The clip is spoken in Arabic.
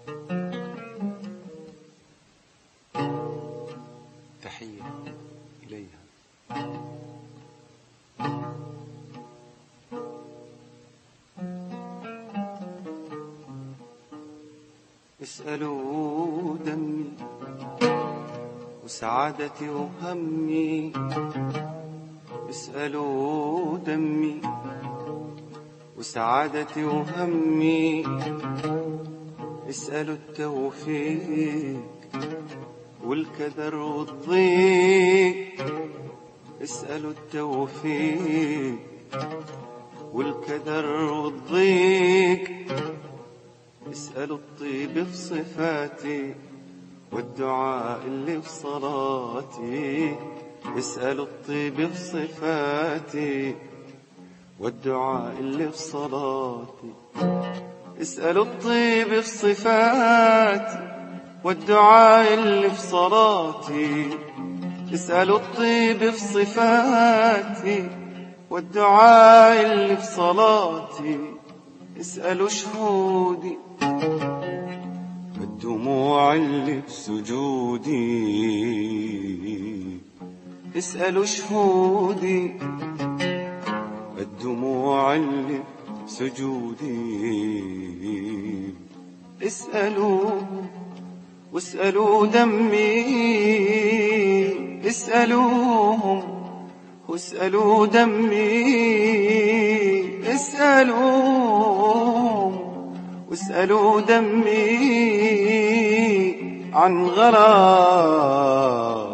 تحية إليها. اسألوا دمي وسعادتي وهمي، اسألوا دمي وسعادتي وهمي، اسألوا التوفيق والكدر والضيق، اسألوا التوفيق والكدر والضيق، اسألوا الطيب في صفاتي والدعاء اللي في صلاتي، اسألوا الطيب في صفاتي والدعاء اللي في صلاتي، اسألوا الطيب في صفاتي والدعاء اللي في صلاتي، اسألوا الطيب في صفاتي والدعاء اللي في صلاتي، اسألوا شهودي الدموع اللي في سجودي، اسألوا شهودي الدموع اللي في سجودي، اسألوا واسألوا دمي، اسألوهم واسألوا دمي، اسألوهم واسألوا دمي عن غرام